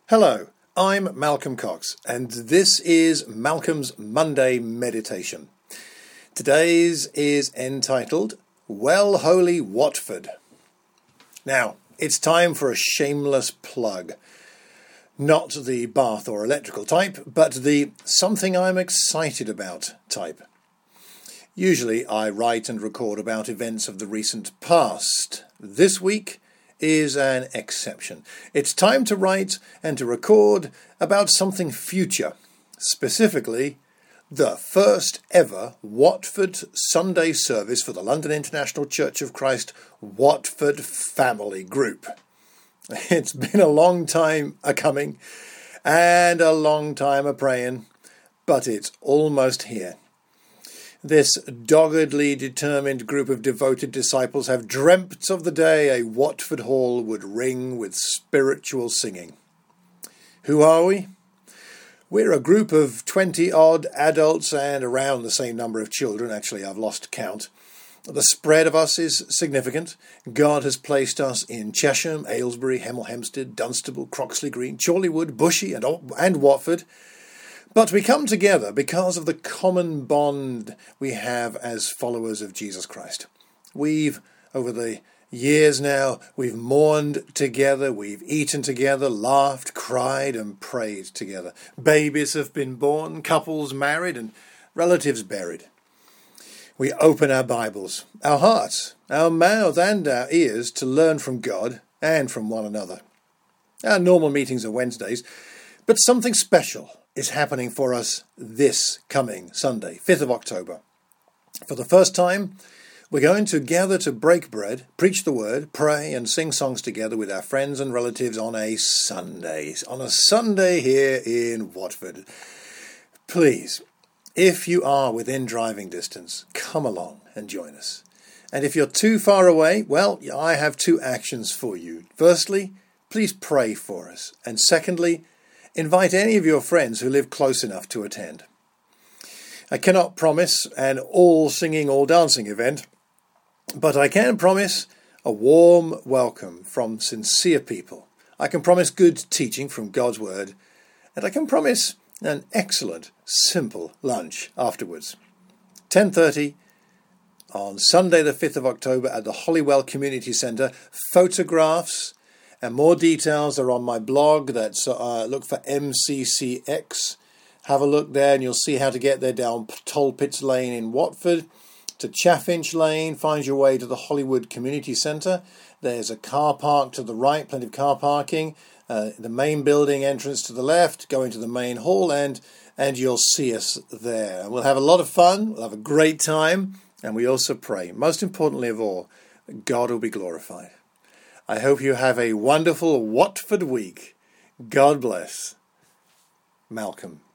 Hello, I'm Malcolm Cox, and this is Malcolm's Monday Meditation. Today's is entitled, Well Holy Watford. Now, it's time for a shameless plug. Not the bath or electrical type, but the something I'm excited about type. Usually I write and record about events of the recent past. This week is an exception. It's time to write and to record about something future, specifically the first ever Watford Sunday service for the London International Church of Christ Watford Family Group. It's been a long time a-coming and a long time a-praying, but it's almost here. This doggedly determined group of devoted disciples have dreamt of the day a Watford hall would ring with spiritual singing. Who are we? We're a group of 20-odd adults and around the same number of children. Actually, I've lost count. The spread of us is significant. God has placed us in Chesham, Aylesbury, Hemel Hempstead, Dunstable, Croxley Green, Chorleywood, Bushey and Watford. But we come together because of the common bond we have as followers of Jesus Christ. Over the years now, we've mourned together, we've eaten together, laughed, cried and prayed together. Babies have been born, couples married and relatives buried. We open our Bibles, our hearts, our mouths and our ears to learn from God and from one another. Our normal meetings are Wednesdays, but something special is happening for us this coming Sunday, 5th of October. For the first time, we're going to gather to break bread, preach the word, pray and sing songs together with our friends and relatives on a Sunday here in Watford. Please, if you are within driving distance, come along and join us. And if you're too far away, well, I have two actions for you. Firstly, please pray for us. And secondly, invite any of your friends who live close enough to attend. I cannot promise an all-singing, all-dancing event, but I can promise a warm welcome from sincere people. I can promise good teaching from God's Word, and I can promise an excellent, simple lunch afterwards. 10:30 on Sunday the 5th of October at the Holywell Community Centre. Photographs and more details are on my blog. That's look for MCCX. Have a look there and you'll see how to get there down Tollpits Lane in Watford to Chaffinch Lane. Find your way to the Hollywood Community Centre. There's a car park to the right, plenty of car parking. The main building entrance to the left, go into the main hall and you'll see us there. And we'll have a lot of fun. We'll have a great time. And we also pray, most importantly of all, that God will be glorified. I hope you have a wonderful Watford week. God bless. Malcolm.